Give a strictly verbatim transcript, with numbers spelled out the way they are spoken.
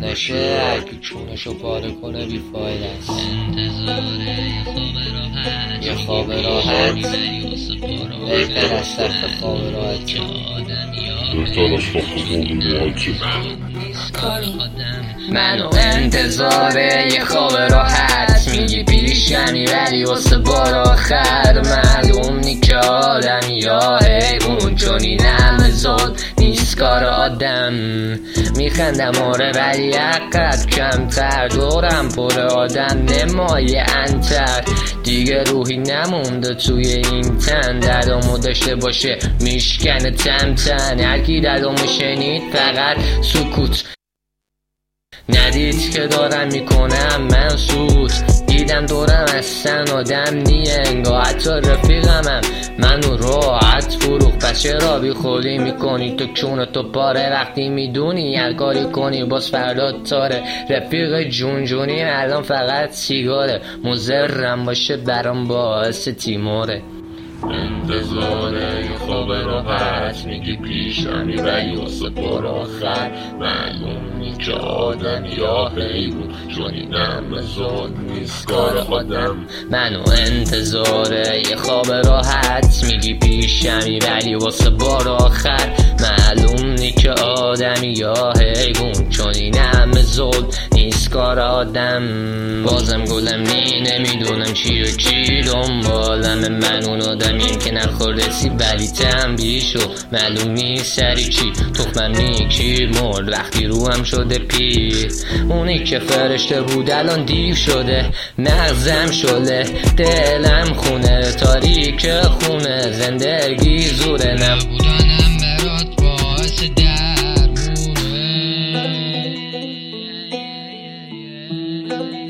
نشه، هرکی چونشو پاره کنه بی فایده است. یه خواب راحت بهتر از سخت خواب راحت، بهتر از سخت خواب راحت. منو انتظاره یه خواب راحت، میگی پیشمی ولی واسه بار آخر. معلوم نی که آدم یا حیوان، چون این همه زود نیست کار آدم. میخندم آره ولی عقب کمتر، دورم پر آدم نمای انتر. دیگه روحی نمونده توی این تن، دردامو داشته باشه میشکنه تم تن. هرکی دردامو شنید فقط سکوت، ندید که دارم میکنم منصوص. دیدم دورم اصلا آدم نیه، انگاه حتی رفیقمم منو راحت فروخ. پس چرا بی خودی میکنی تو چون تو پاره، وقتی میدونی هر کاری کنی باز فردا تاره. رفیق جون جونی الان فقط سیگاره، مضرم باشه برام باعث تیماره. انتظاره یه خواب راحت، میگی پیشمی ولی واسه بار آخر. معلوم نی که آدم یا حیوان، چون این همه زود نیست کار آدم. منو انتظاره یه خواب راحت، میگی پیشمی ولی واسه بار آخر. معلوم نی که آدمی یا حیوان، چون این همه زود نیست کار آدم. بازم گلم نی نمیدونم چی و کی دنبالم، من اون آدمیم که نخورده سیب ولی تنبیه شو. معلوم نیست سری چی تخمم نی کی مرد وقتی روحم شده پیر. اونی که فرشته بود الان دیو شده، مغزم شله دلم خونه تاریک خونه. زندگی زوره نبودنم برات باعث درمونه.